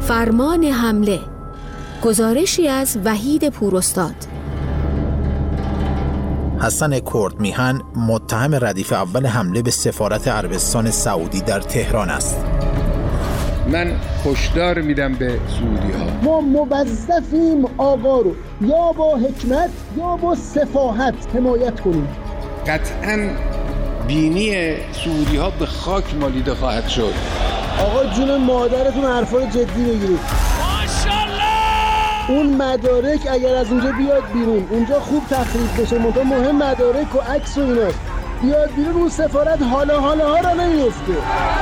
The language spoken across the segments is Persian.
فرمان حمله. گزارشی از وحید پوراستاد. حسن کردمیهن متهم ردیف اول حمله به سفارت عربستان سعودی در تهران است. من هشدار میدم به سعودی‌ها، ما موظفیم آقا رو یا با حکمت یا با سفاحت حمایت کنیم. قطعاً بینی سعودی‌ها به خاک مالیده خواهد شد. آقا جون مادرتون حرفای جدی بگیرید. اون مدارک اگر از اونجا بیاد بیرون، اونجا خوب تخریب بشه، مهم مدارک و عکس و ایناست، بیاد بیرون، اون سفارت حالا ها را نمیفته.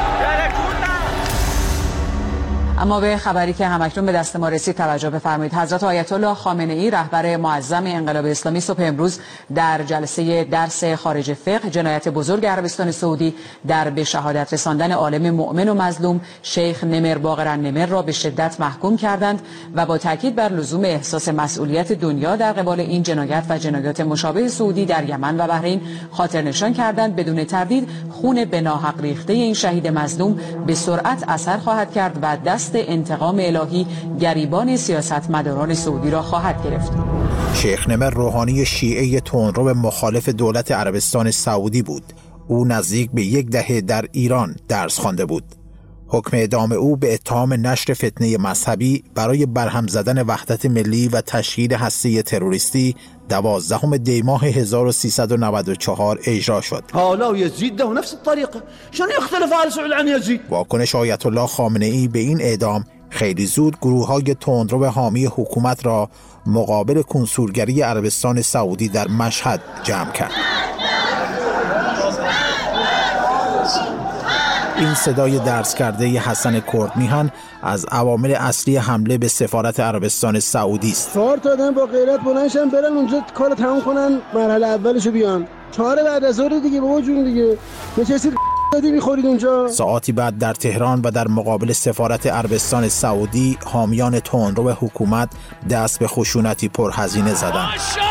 اما به خبری که همکنون به دست ما رسید توجه بفرمایید. حضرت آیت الله خامنه ای رهبر معظم انقلاب اسلامی صبح امروز در جلسه درس خارج فقه جنایت بزرگ عربستان سعودی در به شهادت رساندن عالم مؤمن و مظلوم شیخ نمر باقر النمر را به شدت محکوم کردند و با تاکید بر لزوم احساس مسئولیت دنیا در قبال این جنایت و جنایات مشابه سعودی در یمن و بحرین خاطر نشان کردند بدون تردید خون به ناحق ریخته این شهید مظلوم به سرعت اثر خواهد کرد و دست انتقام الهی گریبان سیاستمداران سعودی را خواهد گرفت. شیخ نمر روحانی شیعه تندرو مخالف دولت عربستان سعودی بود. او نزدیک به 10 دهه در ایران درس خوانده بود. حکم اعدام او به اتهام نشر فتنه مذهبی برای برهم زدن وحدت ملی و تشکیل هسته تروریستی 12 دی ماه 1394 اجرا شد. حالا یزید ده نفس الطریقه شلون يختلف آل سعود عن یزید؟ واکنش آیت الله خامنه ای به این اعدام خیلی زود گروه‌های تندرو حامی حکومت را مقابل کنسولگری عربستان سعودی در مشهد جمع کرد. این صدای درس کرده حسن کردمیهن از عوامل اصلی حمله به سفارت عربستان سعودی است. 4 تا آدم با غیرت بلندشن برن اونجا کار تموم کنن، مرحله اولشو بیان. 4 بعد از ظهر دیگه بابا جون دیگه نشستید دادی میخورید اونجا. ساعتی بعد در تهران و در مقابل سفارت عربستان سعودی حامیان تندرو حکومت دست به خشونتی پرهزینه زدند.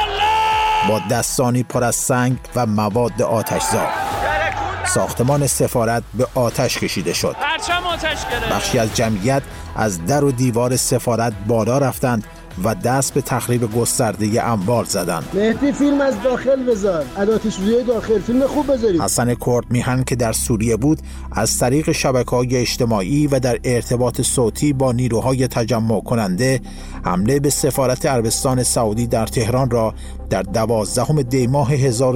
با دستانی پر از سنگ و مواد آتشزا ساختمان سفارت به آتش کشیده شد. بخشی از جمعیت از در و دیوار سفارت بالا رفتند و دست به تخریب گسترده اموال زدند. مهدی فیلم از داخل بذار، آتش‌سوزی داخل، فیلم خوب بذارید. حسن کردمیهن که در سوریه بود از طریق شبکه‌های اجتماعی و در ارتباط صوتی با نیروهای تجمع کننده حمله به سفارت عربستان سعودی در تهران را در 12 دی ماه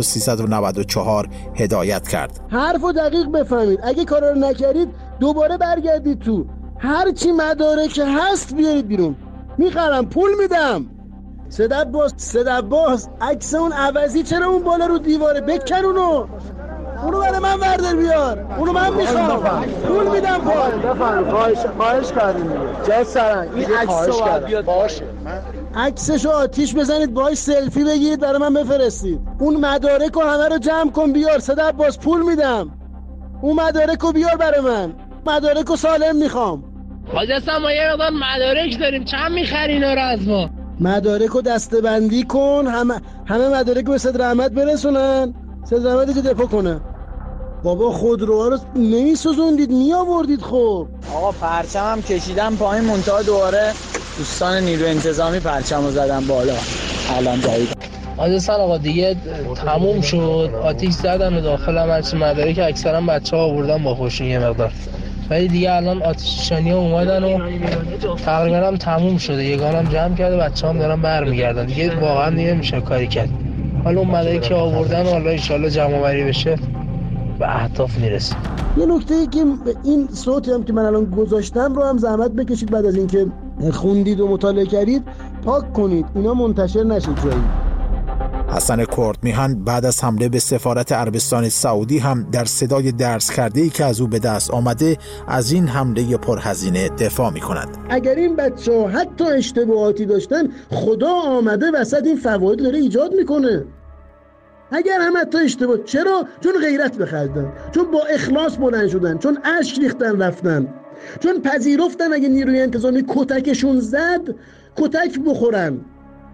1394 هدایت کرد. حرفو دقیق بفهمید. اگه کارا رو نکردید دوباره برگردید تو. هر چی مدارک هست بیارید بیرون. میخرم، پول میدم. صدق باز عکس اون عوضی چرا اون بالا رو دیواره؟ بکن اونو برای من بردار بیار. اونو من میخوام، پول میدم. خواهش کردیم جای سرنگ این عکسو باید باشه. عکسشو آتیش بزنید، باهاش سلفی بگیرید برای من بفرستید. اون مدارکو همه رو جمع کن بیار. صدق باز پول میدم. اون مدارکو بیار برای من. مدارکو سالم میخوام. حاج حسن ما یه مقدار مدارک داریم، چند میخری اینا رو از ما؟ مدارکو دسته‌بندی کن، همه مدارکو به صدر احمد برسونن، صدر احمد که دپو کنه. بابا خودروها رو نمیسوزوندید، میآوردید. خب آقا پرچمم کشیدم پایین، منتها دوباره دوستان نیرو انتظامی پرچمو زدن بالا. الان جدید حاج حسن آقا دیگه تموم شد، آتیش زدن و داخل هم هرچی مدارک اکثرا بچه‌ها آوردن با خوشون یه مقدار، ولی دیگه الان آتش‌نشانی‌ها اومدن و تقریبا هم تموم شده. یگانم جمع کرده، بچه‌هام دارن برمیگردن. دیگه واقعا دیگه میشه کاری کرد. حالا اون مدارکی که آوردن حالا ان شاءالله جمع‌آوری بشه به اهداف میرسه. یه نکته‌ای که این صوتی هم که من الان گذاشتم رو هم زحمت بکشید بعد از اینکه خوندید و مطالعه کردید پاک کنید، اینا منتشر نشه جایی. حسن کردمیهن بعد از حمله به سفارت عربستان سعودی هم در صدای درس کرده‌ای که از او به دست آمده از این حمله پرهزینه دفاع می‌کند. اگر این بچه‌ها حتی اشتباهاتی داشتن، خدا آمده وسط این فواید داره ایجاد میکنه. اگر هم حتی اشتباه، چرا؟ چون غیرت بخردن، چون با اخلاص بلند شدن، چون اشک ریختن رفتن، چون پذیرفتن اگه نیروی انتظامی کتکشون زد کتک بخورن.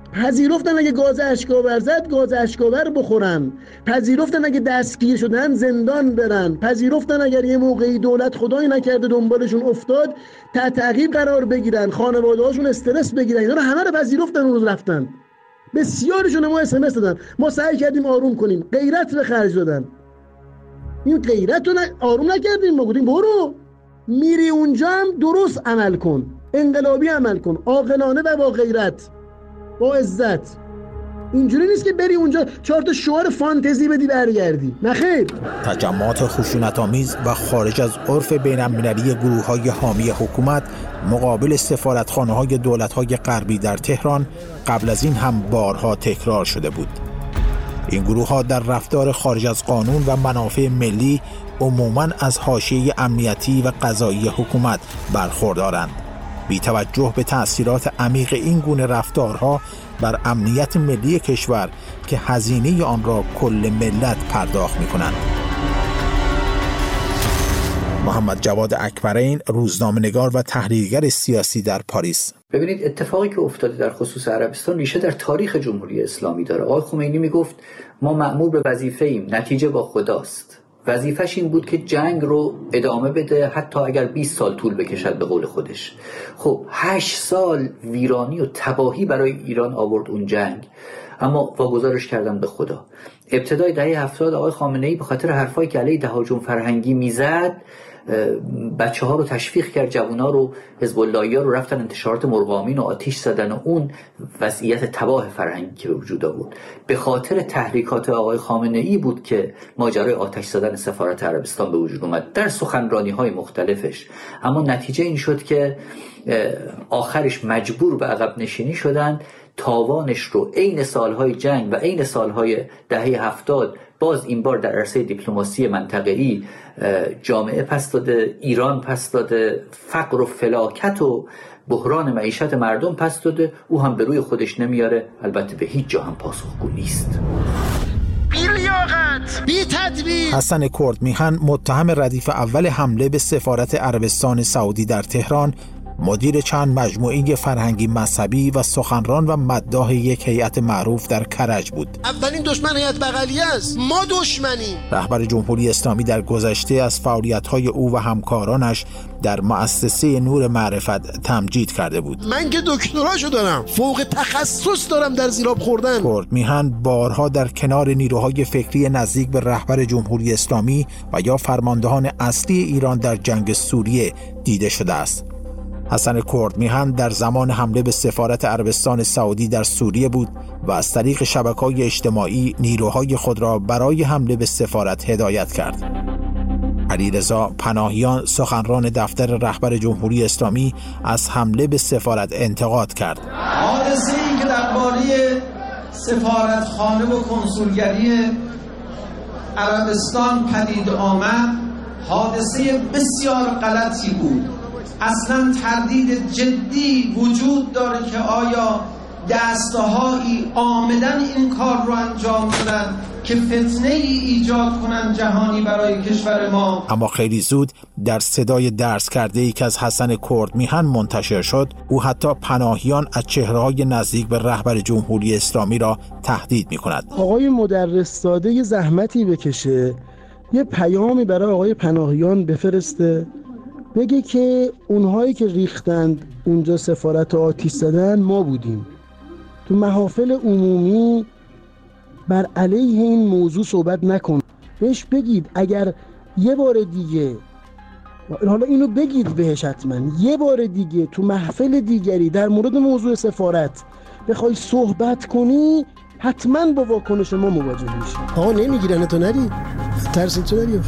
پذیرفتن اگه گاز اشکاور زد گاز اشکاور بخورن، پذیرفتن اگه دستگیر شدن زندان برن، پذیرفتن اگر یه موقعی دولت خدایی نکرده دنبالشون افتاد تحت تعقیب قرار بگیرن، خانواده هاشون استرس بگیرن. اینا رو همه رو پذیرفتن اون روز رفتن. بسیارشون ما SMS دادن، ما سعی کردیم آروم کنیم، غیرت به خرج دادن. این غیرت رو آروم نکردیم، ما گفتیم برو میری اونجا هم درست عمل کن، انقلابی عمل کن، عاقلانه و با غیرت با عزت. اینجوری نیست که بری اونجا 4 تا شعار فانتزی بدی برگردی، نه خیر. تجمعات خشونت‌آمیز و خارج از عرف بین‌المللی گروه‌های حامی حکومت مقابل سفارتخانه‌های دولت‌های غربی در تهران قبل از این هم بارها تکرار شده بود. این گروه‌ها در رفتار خارج از قانون و منافع ملی عموماً از حاشیه امنیتی و قضایی حکومت برخوردارند. بی توجه به تأثیرات عمیق این گونه رفتارها بر امنیت ملی کشور که هزینه آن را کل ملت پرداخت می‌کنند. محمد جواد اکبرین، روزنامه‌نگار و تحلیلگر سیاسی در پاریس. ببینید اتفاقی که افتاده در خصوص عربستان ریشه در تاریخ جمهوری اسلامی داره. آقای خمینی میگفت ما مأمور به وظیفه ایم، نتیجه با خداست. وظیفش این بود که جنگ رو ادامه بده حتی اگر 20 سال طول بکشد به قول خودش. خب 8 سال ویرانی و تباهی برای ایران آورد اون جنگ، اما واگذارش کردن به خدا. ابتدای دهه 70 آقای خامنه‌ای به خاطر حرفایی که علیه تهاجم فرهنگی میزد بچه‌ها رو تشویق کرد، جوونا رو، حزب اللهی‌ها رو رفتن انتشارات مرغامین و آتش زدن و اون وضعیت تباه فرهنگی که به وجود آورد به خاطر تحریکات آقای خامنه‌ای بود که ماجرای آتش زدن سفارت عربستان به وجود اومد در سخنرانی‌های مختلفش. اما نتیجه این شد که آخرش مجبور به عقب نشینی شدن. تاوانش رو عین سالهای جنگ و عین سالهای دهه 70 باز این بار در عرصه دیپلماسی منطقه‌ای جامعه پس داده، ایران پس داده، فقر و فلاکت و بحران معیشت مردم پس داده. او هم به روی خودش نمیاره، البته به هیچ جا هم پاسخگو نیست. بی تدبیر. حسن کردمیهن، متهم ردیف اول حمله به سفارت عربستان سعودی در تهران، مدیر چند مجموعه فرهنگی مذهبی و سخنران و مداح یک هیئت معروف در کرج بود. اولین دشمن هیئت بغلیه است، ما دشمنیم. رهبر جمهوری اسلامی در گذشته از فعالیت‌های او و همکارانش در مؤسسه نور معرفت تمجید کرده بود. من که دکتراشو دارم، فوق تخصص دارم در زیراب خوردن. کردمیهن بارها در کنار نیروهای فکری نزدیک به رهبر جمهوری اسلامی و یا فرماندهان اصلی ایران در جنگ سوریه دیده شده است. حسن کردمیهن در زمان حمله به سفارت عربستان سعودی در سوریه بود و از طریق شبکه‌های اجتماعی نیروهای خود را برای حمله به سفارت هدایت کرد. علیرضا پناهیان، سخنران دفتر رهبر جمهوری اسلامی، از حمله به سفارت انتقاد کرد. حادثه‌ای که درباره سفارتخانه و کنسولگری عربستان پدید آمد حادثه بسیار غلطی بود. اصلا تردید جدی وجود داره که آیا دستهایی آمدن این کار رو انجام دادن که فتنه ای ایجاد کنن جهانی برای کشور ما. اما خیلی زود در صدای درس کرده ای که از حسن کردمیهن منتشر شد، او حتی پناهیان از چهره‌های نزدیک به رهبر جمهوری اسلامی را تهدید می‌کند. آقای مدرس زاده یه زحمتی بکشه، یه پیامی برای آقای پناهیان بفرسته، بگه که اونهایی که ریختند اونجا سفارت آتش زدن ما بودیم. تو محافل عمومی بر علیه این موضوع صحبت نکن. بهش بگید اگر یه بار دیگه، حالا اینو بگید بهش حتما، یه بار دیگه تو محفل دیگری در مورد موضوع سفارت بخوای صحبت کنی حتما با واکنش ما مواجه میشی. آقا نمیگیرن تو نری، ترس تو نری.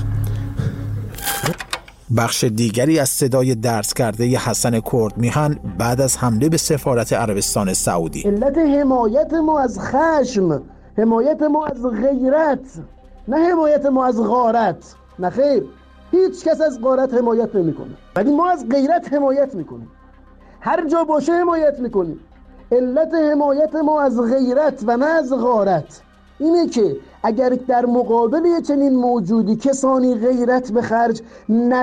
بخش دیگری از صدای درس کرده ی حسن کردمیهن بعد از حمله به سفارت عربستان سعودی: علت حمایت ما از خشم، حمایت ما از غیرت، نه حمایت ما از غارت. نه خیر، هیچ کس از غارت حمایت نمیکنه، ولی ما از غیرت حمایت میکنیم. هر جا باشه حمایت میکنیم. علت حمایت ما از غیرت و نه از غارت اینه که اگر در مقابل چنین موجودی کسانی غیرت به خرج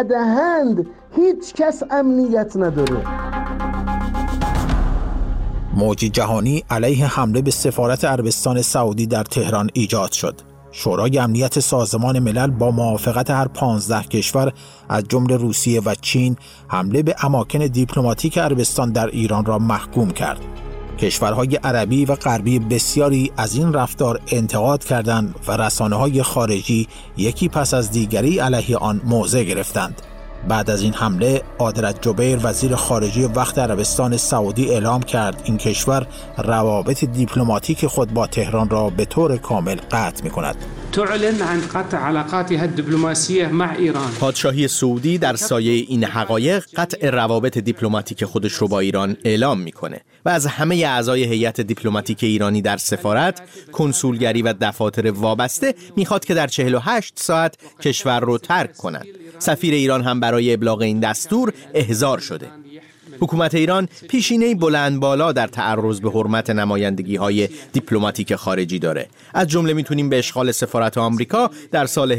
ندهند، هیچ کس امنیت نداره. موج جهانی علیه حمله به سفارت عربستان سعودی در تهران ایجاد شد. شورای امنیت سازمان ملل با موافقت هر 15 کشور از جمله روسیه و چین حمله به اماکن دیپلماتیک عربستان در ایران را محکوم کرد. کشورهای عربی و غربی بسیاری از این رفتار انتقاد کردند و رسانه‌های خارجی یکی پس از دیگری علیه آن موضع گرفتند. بعد از این حمله، عادل جبیر وزیر خارجه وقت عربستان سعودی اعلام کرد این کشور روابط دیپلماتیک خود با تهران را به طور کامل قطع می‌کند. تعلن عن قطع علاقاتها الدبلوماسیه مع ایران. پادشاهی سعودی در سایه این حقایق قطع روابط دیپلماتیک خودش رو با ایران اعلام میکنه و از همه اعضای هیئت دیپلماتیک ایرانی در سفارت، کنسولگری و دفاتر وابسته میخواد که در 48 ساعت کشور رو ترک کنند. سفیر ایران هم برای ابلاغ این دستور احضار شده. حکومت ایران پیشینه‌ای بلند بالا در تعرض به حرمت نمایندگی‌های دیپلماتیک خارجی داره. از جمله میتونیم به اشغال سفارت آمریکا در سال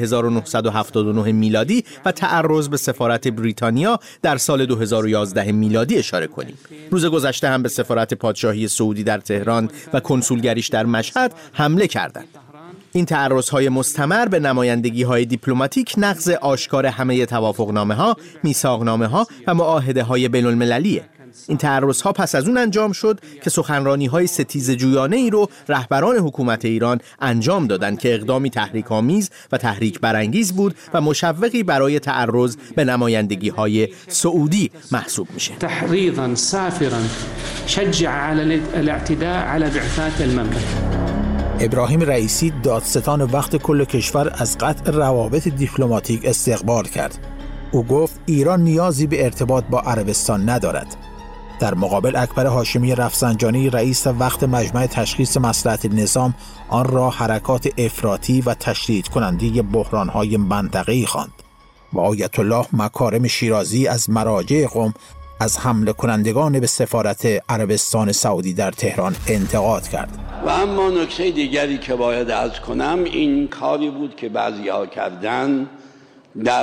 1979 میلادی و تعرض به سفارت بریتانیا در سال 2011 میلادی اشاره کنیم. روز گذشته هم به سفارت پادشاهی سعودی در تهران و کنسولگریش در مشهد حمله کردند. این تعرض‌های مستمر به نمایندگی‌های دیپلماتیک نقض آشکار همه توافقنامه‌ها، میثاقنامه‌ها و معاهده‌های بین‌المللیه. این تعرض‌ها پس از اون انجام شد که سخنرانی‌های ستیزجویانه‌ای رو رهبران حکومت ایران انجام دادند که اقدامی تحریک‌آمیز و تحریک برانگیز بود و مشوقی برای تعرض به نمایندگی‌های سعودی محسوب میشه. تحریضاً سافراً شجع على الاعتداء على بعثات المملكة. ابراهیم رئیسی دادستان وقت کل کشور از قطع روابط دیپلماتیک استقبال کرد. او گفت ایران نیازی به ارتباط با عربستان ندارد. در مقابل اکبر هاشمی رفسنجانی رئیس وقت مجمع تشخیص مصلحت نظام آن را حرکات افراطی و تشدید کننده بحران‌های منطقه‌ای خواند. و آیت الله مکارم شیرازی از مراجع قم از حمله کنندگان به سفارت عربستان سعودی در تهران انتقاد کرد. و اما نکته دیگری که باید عرض کنم این کاری بود که بعضی‌ها کردن در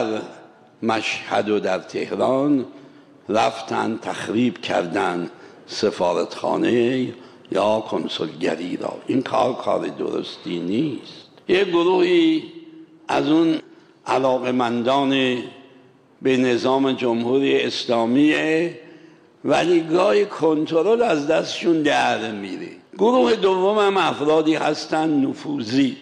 مشهد و در تهران، رفتن تخریب کردن سفارتخانه یا کنسولگری را. این کار درستی نیست. یک گروهی از اون علاقمندان به نظام جمهوری اسلامیه ولی گاهی کنترل از دستشون در میره. گروه دوم هم افرادی هستن نفوذی،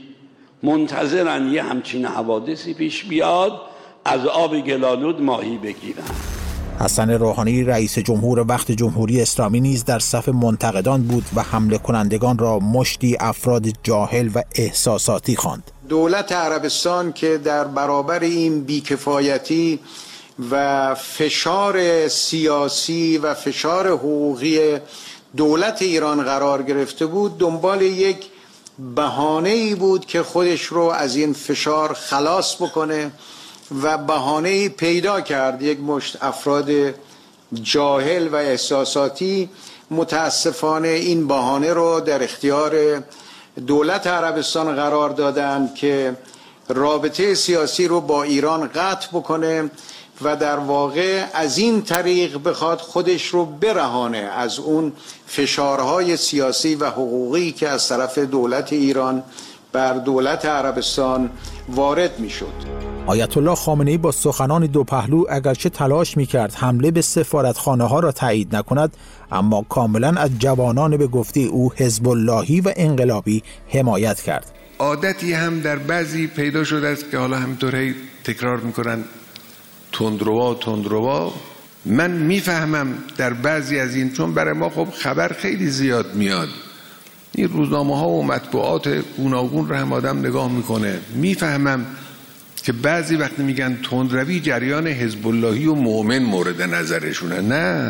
منتظرن یه همچین حوادثی پیش بیاد از آب گلالود ماهی بگیرن. حسن روحانی رئیس جمهور وقت جمهوری اسلامی نیز در صف منتقدان بود و حمله کنندگان را مشتی افراد جاهل و احساساتی خواند. دولت عربستان که در برابر این بیکفایتی و فشار سیاسی و فشار حقوقی دولت ایران قرار گرفته بود، دنبال یک بهانه‌ای بود که خودش رو از این فشار خلاص بکنه و بهانه‌ای پیدا کرد. یک مشت افراد جاهل و احساساتی متاسفانه این بهانه رو در اختیار دولت عربستان قرار دادن که رابطه سیاسی رو با ایران قطع بکنه و در واقع از این طریق بخواد خودش رو برهانه از اون فشارهای سیاسی و حقوقی که از طرف دولت ایران بر دولت عربستان وارد می شد. آیت الله خامنه‌ای با سخنان دو پهلو اگرچه تلاش می‌کرد حمله به سفارتخانه‌ها را تایید نکند، اما کاملا از جوانان به گفته او حزب اللهی و انقلابی حمایت کرد. عادتی هم در بعضی پیدا شده است که حالا همینطوری تکرار می‌کنن تندروا. من میفهمم در بعضی از این، چون برای ما خب خبر خیلی زیاد میاد، این روزنامه‌ها و مطبوعات گوناگون رو هم آدم نگاه میکنه، میفهمم که بعضی وقتی میگن تندروی جریان حزب اللهی و مؤمن مورد نظرشونه. نه،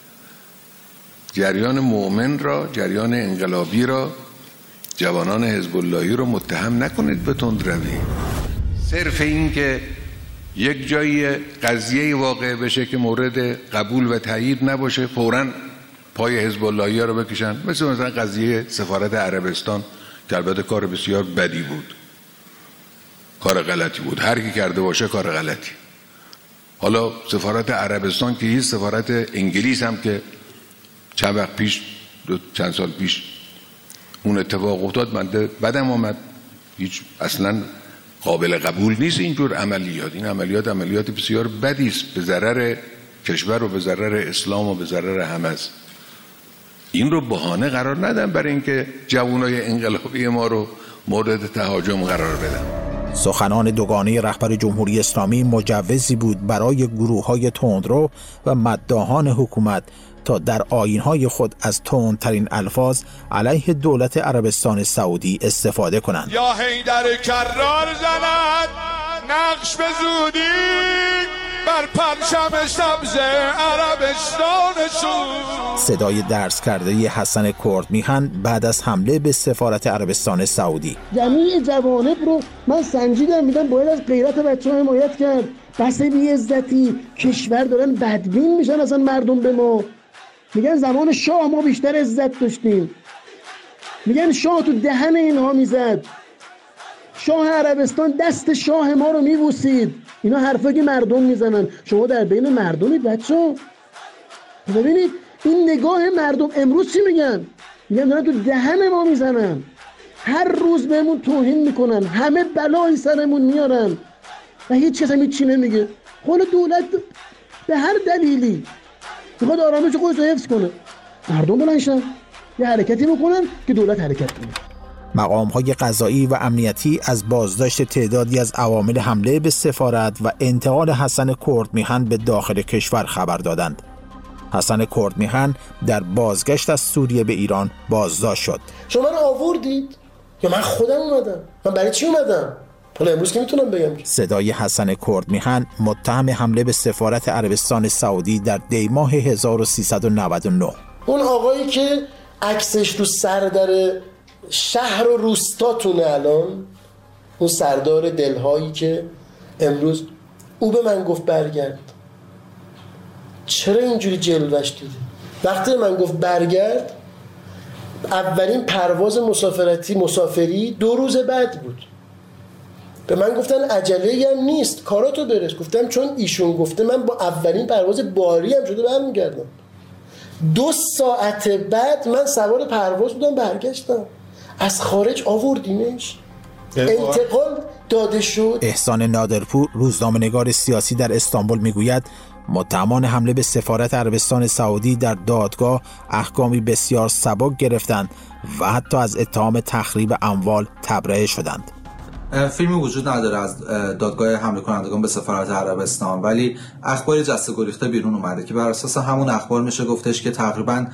جریان مؤمن را، جریان انقلابی را، جوانان حزب اللهی رو متهم نکنید به تندروی. صرف این که یک جایی قضیه واقع بشه که مورد قبول و تایید نباشه فوراً پای حزب اللهی رو بکشن، مثلا قضیه سفارت عربستان که البته کار بسیار بدی بود، کار غلطی بود، هر کی کرده باشه کار غلطی. حالا سفارت عربستان که هیچ، سفارت انگلیس هم که چند وقت پیش چند سال پیش اون اتفاق افتاد، من بدم آمد. هیچ اصلا قابل قبول نیست اینجور عملیات. این عملیات بسیار بدی است، به ضرر کشور و به ضرر اسلام و به ضرر همه است. این رو بهانه قرار ندن برای اینکه جوانای انقلابی ما رو مورد تهاجم قرار بدن. سخنان دوگانه رهبر جمهوری اسلامی مجوزی بود برای گروه‌های تندرو و مداحان حکومت تا در آیین‌های خود از تندترین الفاظ علیه دولت عربستان سعودی استفاده کنند. یا حیدر کرار زند نقش به زودی بر پرچم سبز عربستانشون. صدای درس کرده حسن کردمیهن بعد از حمله به سفارت عربستان سعودی. جمیع جوانب رو من سنجیدم، میدم باید از غیرت بچه‌ها حمایت کرد. بس بی‌عزتی کشور دارن بدبین میشن اصلا مردم به ما. میگن زمان شاه ما بیشتر عزت داشتیم. میگن شاه تو دهن اینها میزد. شاه عربستان دست شاه ما رو میبوسید. اینا حرفایی که مردم میزنن. شما در بین مردمید بچه‌ها. ببینید این نگاه مردم امروز چی میگن؟ میگن دارن تو دهن ما میزنن. هر روز بهمون توهین میکنن. همه بلایی سرمون میارن. و هیچ کس هم هیچی نمیگه. خود دولت به هر دلیلی میخواد آرامش خودش رو حفظ کنه. مردم بلنشن یه حرکتی میکنن که دولت حرکت کنه. مقام‌های قضایی و امنیتی از بازداشت تعدادی از عوامل حمله به سفارت و انتقال حسن کردمیهن به داخل کشور خبر دادند. حسن کردمیهن در بازگشت از سوریه به ایران بازداشت شد. شما رو آوردید یا من خودم اومدم؟ من برای چی اومدم؟ حالا امروز که میتونم بگم. صدای حسن کردمیهن متهم حمله به سفارت عربستان سعودی در دیماه 1399. اون آقایی که عکسش رو سردر شهر و روستاتونه الان، اون سردار دلهایی که امروز او به من گفت برگرد. چرا اینجوری جلوش دیدی؟ وقتی من گفت برگرد، اولین پرواز مسافری 2 روز بعد بود. به من گفتن عجله‌ای هم نیست، کاراتو برس. گفتم چون ایشون گفته من با اولین پرواز باری هم شده برمیگردم. 2 ساعت بعد من سوار پرواز بودم برگشتم. از خارج آوردیمش، انتقال داده شد. احسان نادرپور روزنامه‌نگار سیاسی در استانبول میگوید متهمان حمله به سفارت عربستان سعودی در دادگاه احکامی بسیار سبک گرفتند و حتی از اتهام تخریب اموال تبرئه شدند. فیلمی وجود نداره از دادگاه حمله کنندگان به سفارت عربستان، ولی اخبار جسته گریخته بیرون اومده که بر اساس همون اخبار میشه گفتش که تقریبا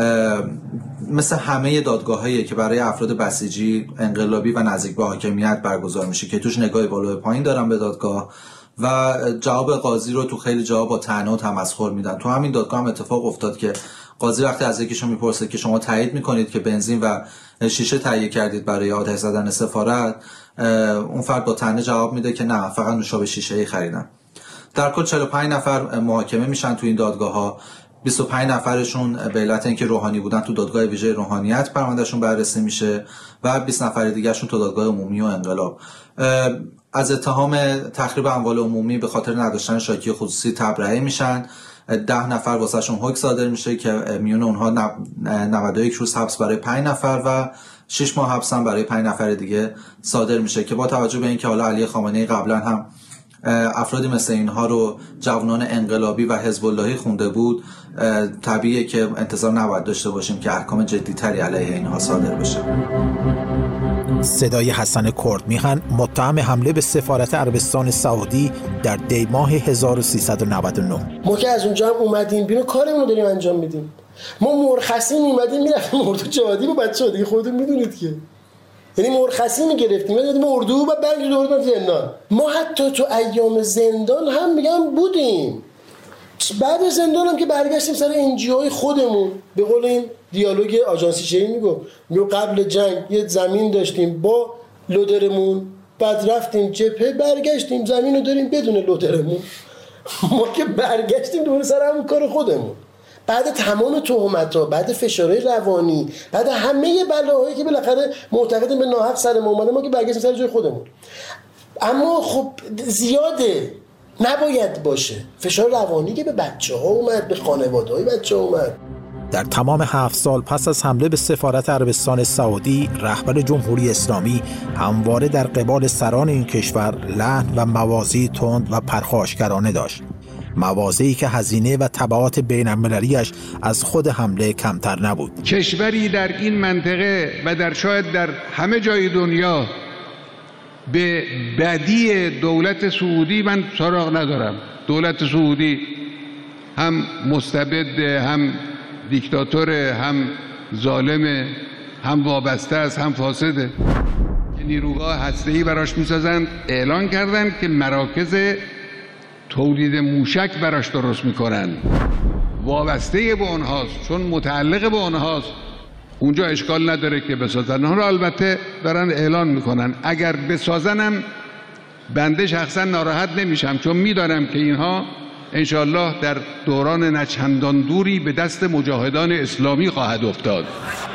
مثل همه دادگاهایی که برای افراد بسیجی، انقلابی و نزدیک به حاکمیت برگزار میشه که توش نگاهی بالا و پایین دارن به دادگاه و جواب قاضی رو تو خیلی جاها با طعنه و تمسخر میدن. تو همین دادگاه هم اتفاق افتاد که قاضی وقتی از یکیشون میپرسه که شما تایید میکنید که بنزین و شیشه تهیه کردید برای آتش زدن سفارت، اون فرد با طعنه جواب میده که نه، فقط نوشابه شیشه‌ای خریدم. در کل 45 نفر محاکمه میشن تو این دادگاه ها. 25 نفرشون به علت اینکه روحانی بودن تو دادگاه ویژه روحانیت پروندهشون بررسی میشه و 20 نفر دیگهشون تو دادگاه عمومی و انقلاب. از اتهام تخریب اموال عمومی به خاطر نداشتن شاکی خصوصی تبرئه میشن. 10 نفر واسهشون حکم صادر میشه که میون اونها 91 روز حبس برای 5 نفر و 6 ماه حبس هم برای 5 نفر دیگه صادر میشه که با توجه به اینکه حالا علی خامنه‌ای قبلا هم افرادی مثل اینها رو جوانان انقلابی و حزب اللهی خونده بود، طبیعیه که انتظار نباید داشته باشیم که احکام جدی‌تری علیه اینها صادر بشه. صدای حسن کردمیهن متهم حمله به سفارت عربستان سعودی در دیماه 1399. ما که از اونجا هم اومدیم بیرون کارمون رو داریم انجام میدیم. ما مرخصی میمدیم میرفتیم اردو جهادی با بچه‌ها دیگه، خودتون میدونید که یعنی مرخصی میگرفتیم میرفتیم اردو و بعد دوباره زندان. ما حتی تو ایام زندان هم میگم بودیم. بعد زندان هم که برگشتیم سر انجیوهای خودمون، به قول این دیالوگ آژانسی شهری میگم قبل جنگ یه زمین داشتیم با لودرمون، بعد رفتیم جبهه برگشتیم زمین رو داریم بدون لودرمون. ما که برگشتیم دوباره سر همون کار خودمون. بعد تمام تهمت‌ها، بعد فشارهای روانی، بعد همه بلاهایی که بالاخره معتقدیم به ناحق سر ما اومده، ما که برگشتیم سر جای خودمون. اما خب زیاده، نباید باشه. فشار روانی که به بچه‌ها اومد، به خانواده‌های بچه‌ها اومد. در تمام 7 سال پس از حمله به سفارت عربستان سعودی، رهبر جمهوری اسلامی همواره در قبال سران این کشور لحن و موازی تند و پرخاشگرانه داشت. موازی که هزینه و تبعات بین‌المللی‌اش از خود حمله کمتر نبود. کشوری در این منطقه و در شاید در همه جای دنیا به بدی دولت سعودی من سراغ ندارم. دولت سعودی هم مستبد، هم دیکتاتور، هم ظالم، هم وابسته است، هم فاسده. نیروگاه هسته‌ای براش می‌سازند. اعلان کردند که مراکز تولید موشک براش درست میکنن. وابسته به اونهاست، چون متعلق به اونهاست. اونجا اشکال نداره که بسازن. اونها البته دارن اعلان میکنن اگر بسازنم بنده شخصا ناراحت نمیشم، چون میدانم که اینها انشالله در دوران نچندان دوری به دست مجاهدان اسلامی خواهد افتاد.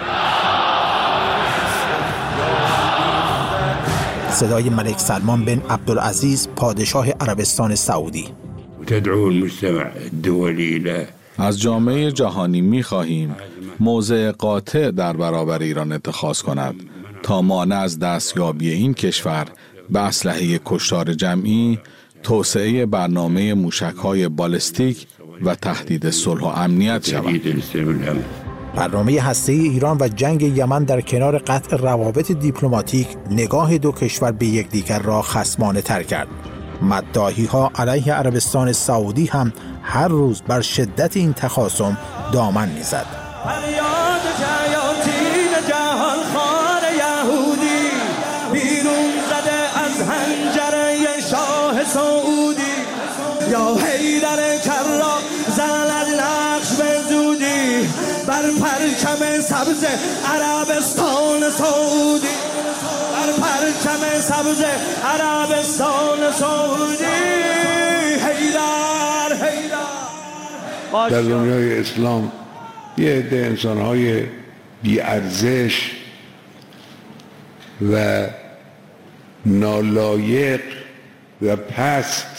صدای ملک سلمان بن عبدالعزیز پادشاه عربستان سعودی. تدعو المجتمع الدولي له. از جامعه جهانی می‌خواهیم موضع قاطع در برابر ایران اتخاذ کند تا مانع از دستیابی این کشور به اسلحه کشتار جمعی، توسعه برنامه موشک‌های بالستیک و تهدید صلح و امنیت شود. برنامه هسته‌ای ایران و جنگ یمن در کنار قطع روابط دیپلماتیک نگاه دو کشور به یکدیگر را خصمانه تر کرد. مداحی‌ها علیه عربستان سعودی هم هر روز بر شدت این تخاصم دامن می‌زد. فریاد جیاتین جهان خوار یهودی بیرون زده از حنجره شاه سعودی، یا حیدر کرا زند نقش به زودی بر پرچم سبز عربستان سعودی، بر پرچم سبز عربستان سعودی. حیدر حیدر. در دنیای اسلام یه عده انسان‌های بی‌ارزش و نالایق و پست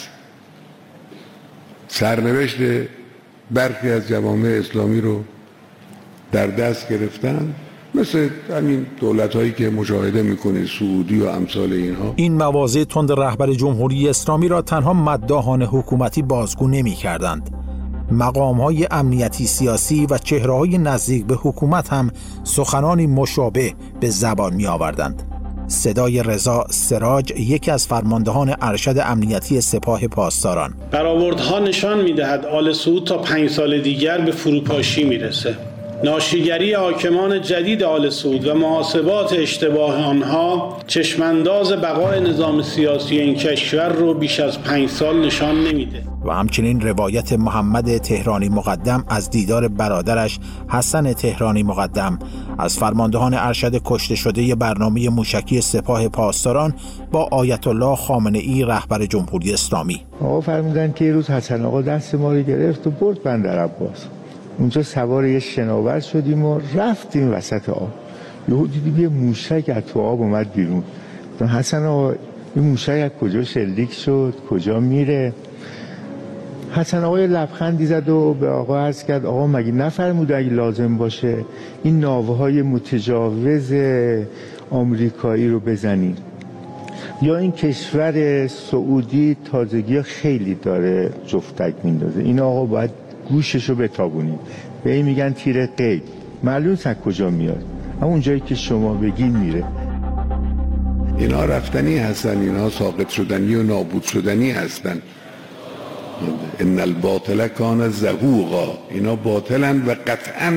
سرنوشت برخی از جوامع اسلامی رو در دست گرفتن، مثل همین دولت‌هایی که مشاهده می‌کنه، سعودی و امثال اینها. این مواضع تند رهبر جمهوری اسلامی را تنها مداحان حکومتی بازگو نمی‌کردند. مقام‌های امنیتی سیاسی و چهره‌های نزدیک به حکومت هم سخنانی مشابه به زبان می‌آوردند. صدای رضا سراج، یکی از فرماندهان ارشد امنیتی سپاه پاسداران: برآوردها نشان می‌دهد آل سعود تا 5 سال دیگر به فروپاشی می‌رسه. ناشیگری حاکمان جدید آل سعود و محاسبات اشتباه آنها چشمانداز بقای نظام سیاسی این کشور رو بیش از 5 سال نشان نمیده. و همچنین روایت محمد تهرانی مقدم از دیدار برادرش حسن تهرانی مقدم از فرماندهان ارشد کشته شده برنامه موشکی سپاه پاسداران با آیت الله خامنه ای رهبر جمهوری اسلامی. آقا فرمودن که یه روز حسن آقا دست ما رو گرفت و برد بندر عباس. اونجا سوار یه شناور شدیم و رفتیم وسط آب. یهو دیدیم یه موشک از تو آب اومد بیرون. حسن آقا این موشک از کجا شلیک شد، کجا میره؟ حسن آقا لبخندی زد و به آقا عرض کرد آقا مگه نفرموده اگه لازم باشه این ناوهای متجاوز آمریکایی رو بزنیم؟ یا این کشور سعودی تازگی خیلی داره جفتک میندازه، این آقا باید گوششو بتابونیم. به این میگن تیر قید، معلوم از کجا میاد، همون جایی که شما بگین میره. اینا رفتنی هستن، اینا ساقط شدنی و نابود شدنی هستن. ان الباطل کان زهوقا، اینا باطلن و قطعا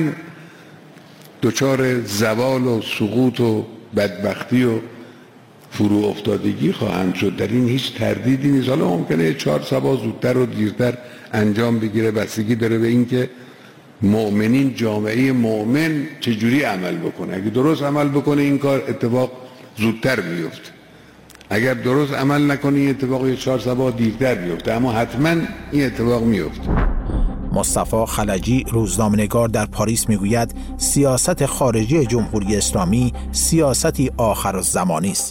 دچار زوال و سقوط و بدبختی و فرو افتادگی خواهند شد. در این هیچ تردیدی نیست. حالا ممکنه 4 سبا زودتر و دیرتر انجام بگیره، بستگی داره به این که مؤمنین، جامعه مؤمن چجوری عمل بکنه. اگه درست عمل بکنه این کار اتفاق زودتر بیفته، اگر درست عمل نکنه این اتفاق 4 سبا دیرتر بیفته، اما حتما این اتفاق میفته. مصطفی خلجی، روزنامه‌نگار در پاریس، میگوید سیاست خارجی جمهوری اسلامی سیاستی آخرالزمانی است.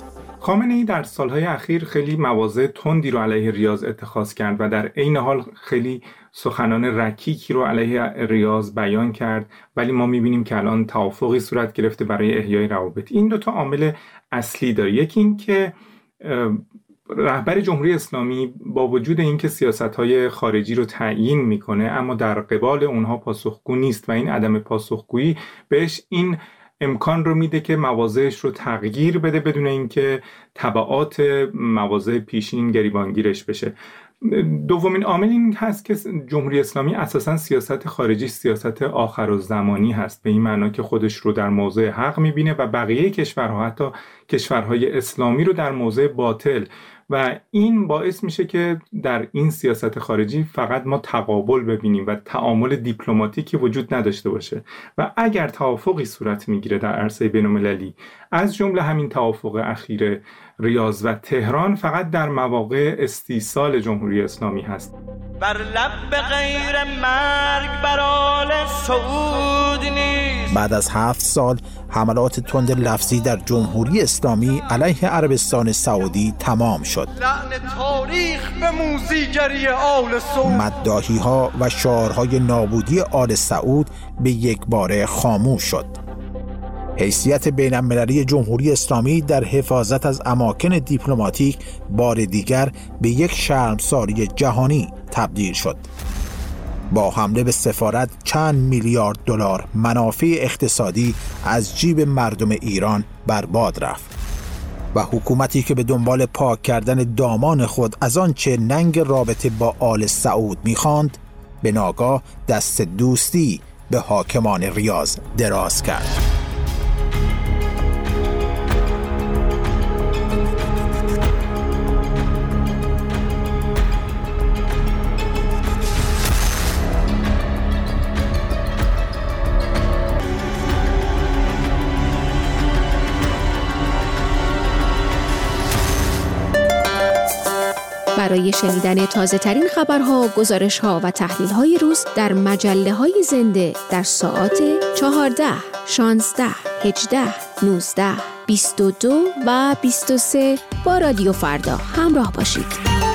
خامنه‌ای در سالهای اخیر خیلی مواضع تندی رو علیه ریاض اتخاذ کرد و در عین حال خیلی سخنان رکیکی رو علیه ریاض بیان کرد، ولی ما می‌بینیم که الان توافقی صورت گرفته برای احیای روابط. این 2 عامل اصلی داره. یکی این که رهبر جمهوری اسلامی با وجود اینکه سیاست‌های خارجی رو تعیین میکنه اما در قبال اونها پاسخگو نیست و این عدم پاسخگویی بهش این امکان رو میده که مواضعش رو تغییر بده بدون اینکه تبعات مواضع پیشین گریبانگیرش بشه. دومین عامل این هست که جمهوری اسلامی اساساً سیاست خارجی سیاست آخرالزمانی هست، به این معنا که خودش رو در موضع حق میبینه و بقیه کشورها حتی کشورهای اسلامی رو در موضع باطل، و این باعث میشه که در این سیاست خارجی فقط ما تقابل ببینیم و تعامل دیپلماتیکی وجود نداشته باشه. و اگر توافقی صورت میگیره در عرصه بین‌المللی از جمله همین توافق اخیر ریاض و تهران، فقط در مواقع استیصال جمهوری اسلامی هست. بر لب غیر مرگ بر آل سعود نیست. بعد از 7 سال حملات تند لفظی در جمهوری اسلامی علیه عربستان سعودی تمام شد. لعن تاریخ به موزیگری آل سعود. مداحی‌ها و شعارهای نابودی آل سعود به یک باره خاموش شد. حیثیت بین‌المللی جمهوری اسلامی در حفاظت از اماکن دیپلماتیک بار دیگر به یک شرمساری جهانی تبدیل شد. با حمله به سفارت چند میلیارد دلار منافع اقتصادی از جیب مردم ایران برباد رفت و حکومتی که به دنبال پاک کردن دامان خود از آنچه ننگ رابطه با آل سعود می‌خواند، به ناگاه دست دوستی به حاکمان ریاض دراز کرد. برای شنیدن تازه ترین خبرها، گزارش‌ها و تحلیل‌های روز در مجله‌های زنده در ساعات 14، 16، 18، 19، 22 و 23 با رادیو فردا همراه باشید.